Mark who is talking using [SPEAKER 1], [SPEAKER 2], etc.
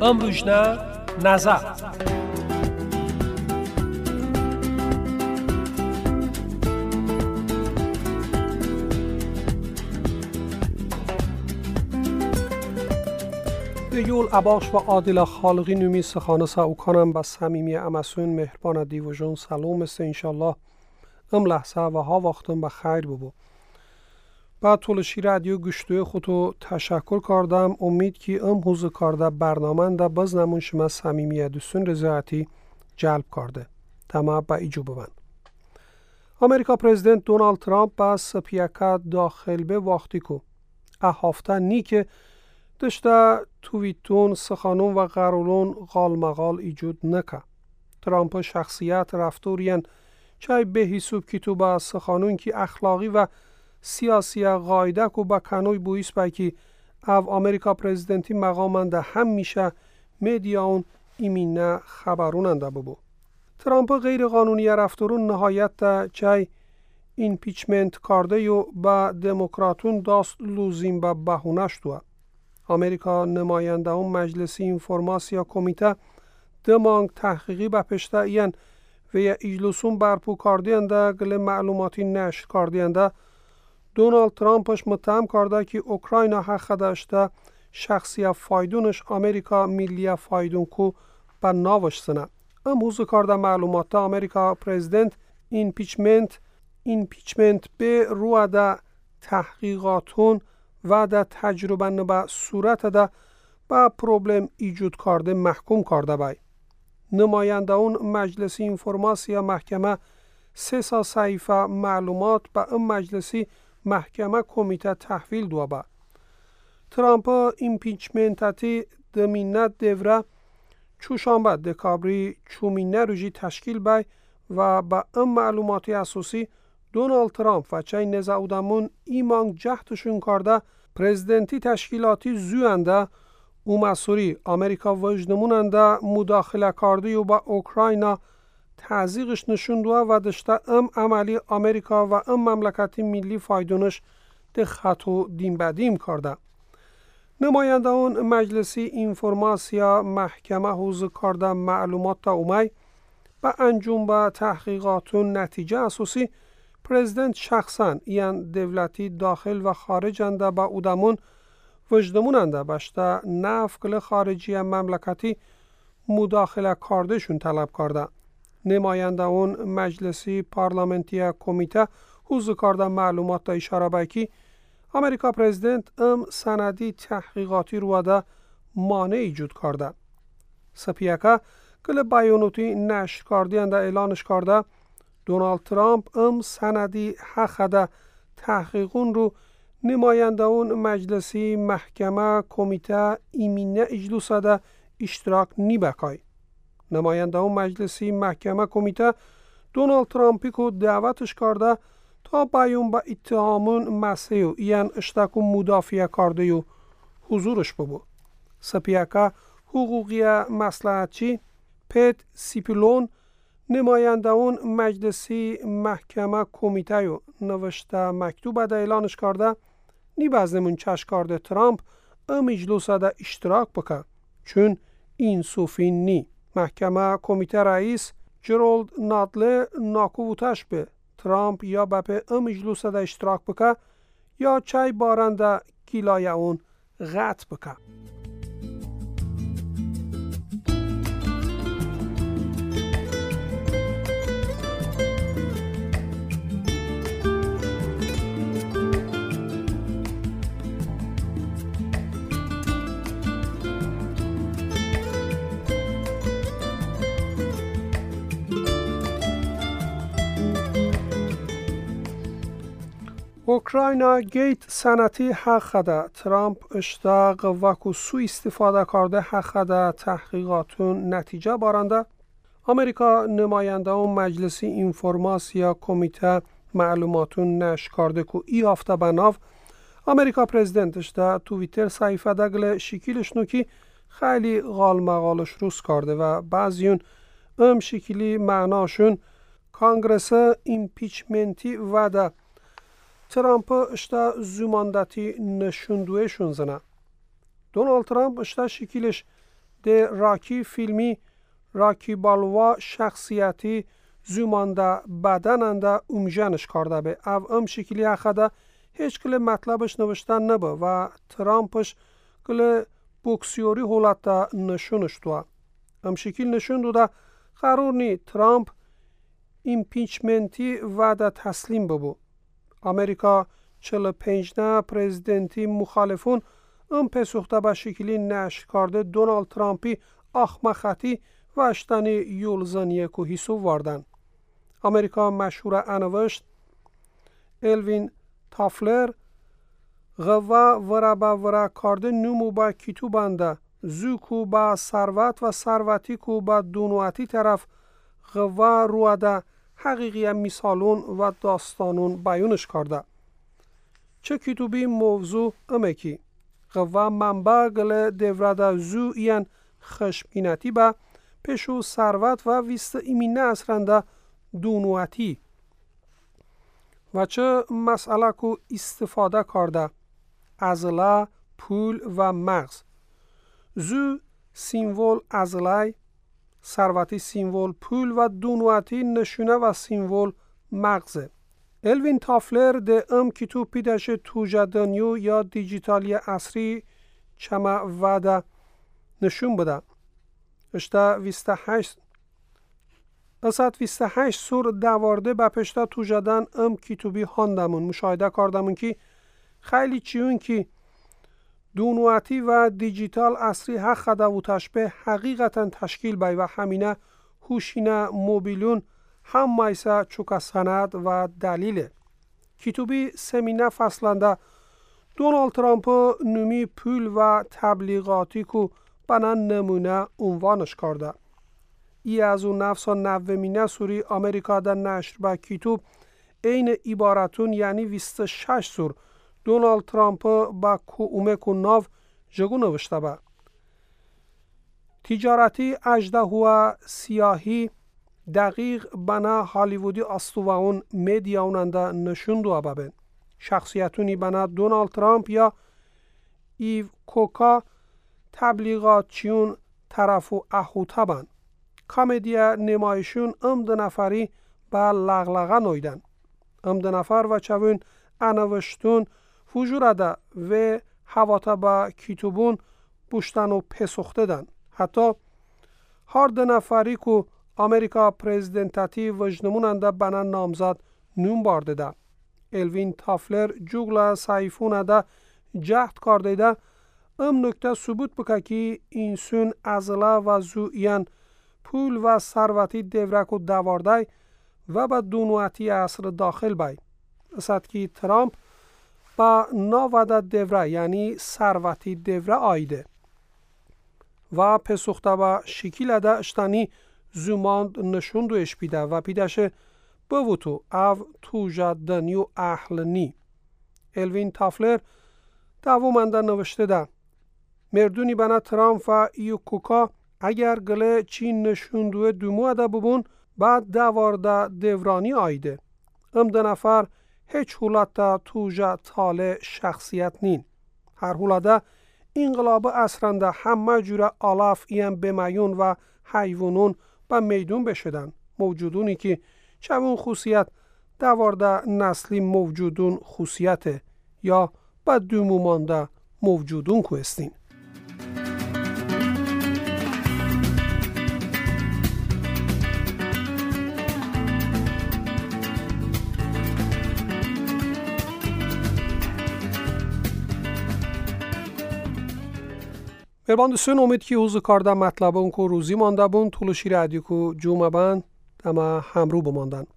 [SPEAKER 1] امروژنا نظر. دیول عباش و عادل خالقی نومی سخانه او کنم با صمیمی امسون مهربان دیوژون سلام است انشالله ام لحظه و ها وقتم بخیر ببو. با طولشی رادیو گشتوی خودو تشکر کردم. امید که ام حوز کرده برنامه دا باز نمون شما صمیمی دوستون رضایتی جلب کرده. تمام با ایجوب من. امریکا پرزیدنت دونالد ترامپ با سپیاکا داخل به وقتی کو هفته نی که دشته تویتون سخانون و قرولون غالمغال ایجود نکه. ترامپ شخصیت رفتورین چای به حساب که تو با سخانون که اخلاقی و سیاسی قاعده کو با کنوی بویس با که او امریکا پرزیدنتی مقامنده هم میشه میدیاون ایمینه خبروننده ببو. ترامپ غیر قانونی رفتورون نهایت تا چای ایمپیچمنت کرده یو با دموکراتون داست لوزیم با بهونش دوه. امریکا نماینده اون مجلسی اینفورماسیا کمیته دمانگ تحقیقی با پشته این و یا اجلسون برپو کردینده گل معلوماتی نشر کردینده دونالد ترامپش متهم کرده که اوکراین حق داشته شخصی فایدونش امریکا ملی فایدون کو با ناوش سنه. حوز کرده معلومات امریکا پرزیدنت ایمپیچمنت به روی ده تحقیقاتون و ده تجربه نبا صورت ده با پروبلم ایجود کرده محکوم کرده بای. نماینده اون مجلسی اینفورماسیا محکمه 3 صحیفه معلومات با ام مجلسی محکمه کمیته تحویل دو با. ترامپ ایمپیچمنتاتی دمینت دوره چوشانبه دکابری چومینه روژی تشکیل بای و با ام معلوماتی اساسی دونالد ترامپ و چای نزاودمون ایمان جهتشون کرده پرزیدنتی تشکیلاتی زوینده او مسئولی امریکا وجدموننده مداخله کرده و با اوکراین تعزیقش نشونده و دشته ام عملی امریکا و ام مملکتی ملی فایدونش ده خطو دیم بدیم کرده. نماینده اون مجلسی اینفورماسیا محکمه حوز کرده معلومات تا اومی با انجام با تحقیقاتون نتیجه اساسی پرزیدنت شخصا یعن دولتی داخل و خارج انده با اودمون وجدموننده باشته نفقل خارجی مملکتی مداخله کردشون طلب کرده. نماینده اون مجلسی پارلمنتی کمیته حوز کرده معلومات تا اشاره بکی امریکا پرزیدنت ام سندی تحقیقاتی رواده مانع ایجود کرده. سپیاکا کل بیانوتی نشر کردینده اعلانش کرده دونالد ترامپ ام سندی حق ده تحقیقون رو نماینده اون مجلسی محکمه کمیته ایمینه اجلوس ده اشتراک نی بکای. نماینده اون مجلسی محکمه کمیته دونالد ترامپی که دعوتش کرده تا بیان با اتهامون مسیح یعن اشتاکو مدافع کرده و حضورش ببو. سپیاکا حقوقی مصلحتچی پیت سیپیلون نماینده اون مجلسی محکمه کمیته نوشته مکتوب ده اعلانش کرده نی بازمون چش کرده ترامپ ام اجلوس ده اشتراک بکه چون این صوفین نی. محکمه کمیته رئیس جرالد نادله ناکووتش به ترامپ یا بپه ام اجلوس ده اشتراک بکه یا چای بارنده گیلای اون غط بکه. اوکراین گیت سنتی حق ده ترامپ اشتاق وکو سو استفاده کرده حق ده تحقیقاتون نتیجه بارنده. امریکا نماینده اون مجلسی اینفورماسیا کمیته معلوماتون نشر کرده که ای هفته بناو امریکا پرزیدنتش ده توییتر صحیفه دگل شکیلش نو که خیلی غال مغالش روز کرده و بعضیون ام شکلی معناشون کانگرس ایمپیچمنتی و ده ترامپ اشتا زماندتی نشوندوه شونزنه. دونالد ترامپ اشتا شکیلش ده راکی فیلمی راکی بالوا شخصیتی زومانده بدننده امجنش کرده به او شکلی اخده هیچ کل مطلبش نوشتن نبه و ترامپش کل بوکسیوری حالت نشونش دوه. شکل نشون دوده قرار نی ترامپ ایمپیچمنتی وعده تسلیم ببو. امریکا 45 پرزیدنتی مخالفون پسوخته به شکلی نشر کرده دونالد ترامپی آخمختی و اشتنی یولزنیه که حسو واردن. امریکا مشهور انوشت الوین تافلر غوا ورابا ورا کرده نمو با کیتو بنده زوکو با ثروت و ثروتی کو با دونواتی طرف غوا رواده حقیقی مثالون و داستانون بیانش کرده. چه کتابی موضوع امکی غوا منبع گل دورده زو این خشمگینتی با پشو ثروت و ویست ایمینه اصرنده دونواتی و چه مسئله کو استفاده کرده ازله، پول و مغز. زو سیمبل ازله، ثروتی سیمبل پول و دونواتی نشونه و سیمبل مغزه. الوین تافلر ده کتاب پیداش توجدانیو یا دیجیتالی عصری چما وعده نشون بده. اشتا 28 سور دوارده با پشتا توجدان کتابی هاندمون مشاهده کردمون که خیلی چیون که دونواتی و دیجیتال عصری حق خدا و تشبه حقیقتا تشکیل بای و همینه هوشینه موبیلون هم مایسا چوکا سند و دلیله. کتابی سمینه فصلنده دونالد ترامپ نومی پول و تبلیغاتی که بنا نمونه عنوانش کرده. ای از اون نفس و نومینه سوری امریکا در نشر با کتاب این عبارتون یعنی 26 سور دونالد ترامپ با اومک و ناو جگو نوشته با. تجارتی اجده و سیاهی دقیق بنا هالیوودی استوان میدیا اوننده نشون دو ببین. شخصیتونی بنا دونالد ترامپ یا ایو کوکا تبلیغات چیون طرف و احوطه بند. کامدیا نمایشون دو نفری با لغلغه نویدن. دو نفر و چوون انوشتون فجوره و حواتا با کتوبون بوشتن و پسخته دن. حتی هر دو نفری که امریکا پرزیدنتاتی وجنموننده بنا نامزد نوم بارده ده. الوین تافلر جوگلا سایفونه ده جهد کرده ده نکته ثبوت بکه که اینسون ازله و زوئین پول و ثروتی دورک و دوارده و به دونواتی اصر داخل بای. است که ترامپ با ناوده دوره یعنی ثروتی دوره آیده و پسخته با شکل ده اشتانی زوماند نشون دوش بیده و پیدشه بوتو او توجدنی و اهلنی. الوین تافلر دوامنده نوشته ده مردونی بنا ترامپ و ایو کوکا اگر گله چین نشون دوه دومو ده ببون بعد دوارده دورانی آیده. دو نفر هیچ حولت توجه تاله شخصیت نین. هر حولده انقلاب اصرنده همه جوره آلاف این بمیون و حیوانون با میدون بشدن. موجودونی که چون خصوصیت دوارده نسلی موجودون خصوصیت یا با دومو مانده موجودون که استین. مهربان دوستان امید که حوض کارده مطلب اون که روزی مانده بون طول شیر عدیو که جمعه بند اما همرو بماندن.